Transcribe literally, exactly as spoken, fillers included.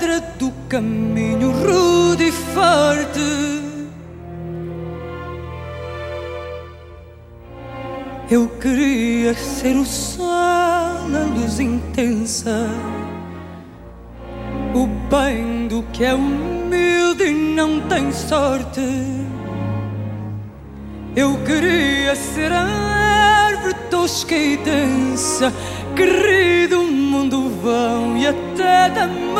pedra do caminho rude e forte. Eu queria ser o sol, a luz intensa, o bem do que é humilde e não tem sorte. Eu queria ser a árvore tosca e densa que ri do mundo vão e até da